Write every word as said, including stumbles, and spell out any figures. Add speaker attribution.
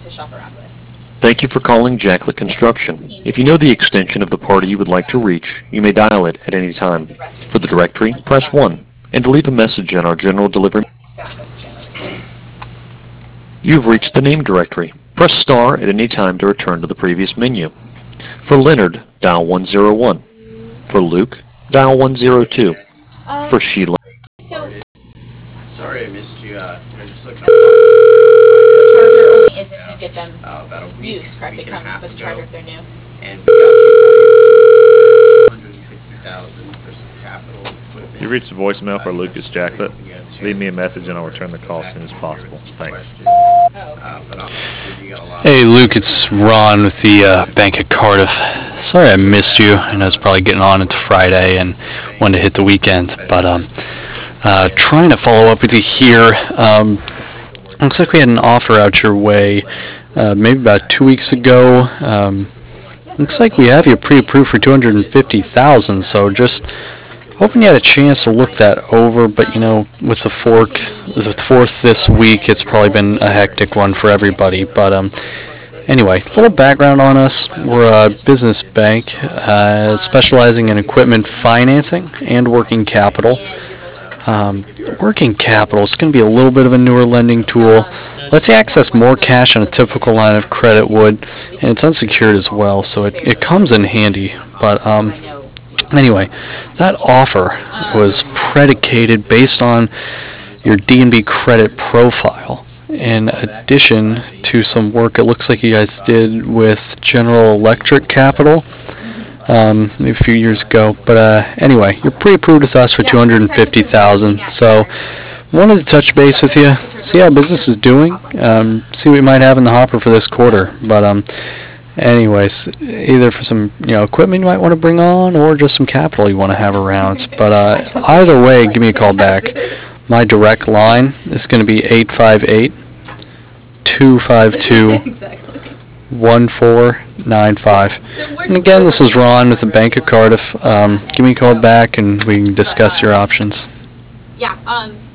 Speaker 1: to shop around with.
Speaker 2: Thank you for calling Jacklet Construction. If you know the extension of the party you would like to reach, you may dial it at any time. For the directory, press one, and to leave a message in our general delivery, you've reached the name directory. Press star at any time to return to the previous menu. For Leonard, dial one zero one. For Luke, dial one zero two.
Speaker 1: Um,
Speaker 2: For Sheila,
Speaker 1: so
Speaker 3: Sorry I missed you. Uh, I just looked up.
Speaker 1: the charger only isn't to get them
Speaker 3: Uh, about a week,
Speaker 1: used, correct?
Speaker 3: week
Speaker 1: It
Speaker 3: and a
Speaker 1: comes
Speaker 3: half
Speaker 1: with a
Speaker 3: ago,
Speaker 1: charger if they're new.
Speaker 3: and we got two hundred fifty thousand for some capital equipment.
Speaker 4: You reached the voicemail for Lucas Jacklet.
Speaker 3: When you have a chance
Speaker 4: Leave me a
Speaker 3: to
Speaker 4: message and I'll
Speaker 3: listen
Speaker 4: return the
Speaker 3: to
Speaker 4: call
Speaker 3: it,
Speaker 4: as soon as
Speaker 3: back
Speaker 4: possible.
Speaker 3: to your
Speaker 4: Thanks.
Speaker 3: question.
Speaker 1: Oh.
Speaker 3: Uh, but I'm sure you got a lot
Speaker 5: Hey
Speaker 3: of-
Speaker 5: Luke, it's Ron with the uh, Bank of Cardiff. Sorry I missed you. I know it's probably getting on into Friday and wanted to hit the weekend, but um, uh, trying to follow up with you here. Um, looks like we had an offer out your way uh, maybe about two weeks ago. Um, looks like we have you pre-approved for two hundred fifty thousand dollars, so just hoping you had a chance to look that over, but you know, with the fork, the fourth this week, it's probably been a hectic one for everybody. But um, anyway, a little background on us. We're a business bank uh, specializing in equipment financing and working capital. Um, working capital is going to be a little bit of a newer lending tool. Lets you access more cash than a typical line of credit would, and it's unsecured as well, so it, it comes in handy. But um, anyway, that offer was predicated based on your D and B credit profile, in addition to some work it looks like you guys did with General Electric Capital um, a few years ago. But uh, anyway, you're pre-approved with us for two hundred fifty thousand dollars, so wanted to touch base with you, see how business is doing, um, see what we might have in the hopper for this quarter. But um, anyways, either for some you know equipment you might want to bring on, or just some capital you want to have around. But uh, either way, give me a call back. My direct line is going to be eight five eight, two five two, one four nine five. And again, this is Ron with the Bank of Cardiff. Um, give me a call back and we can discuss your options.
Speaker 1: Yeah, um,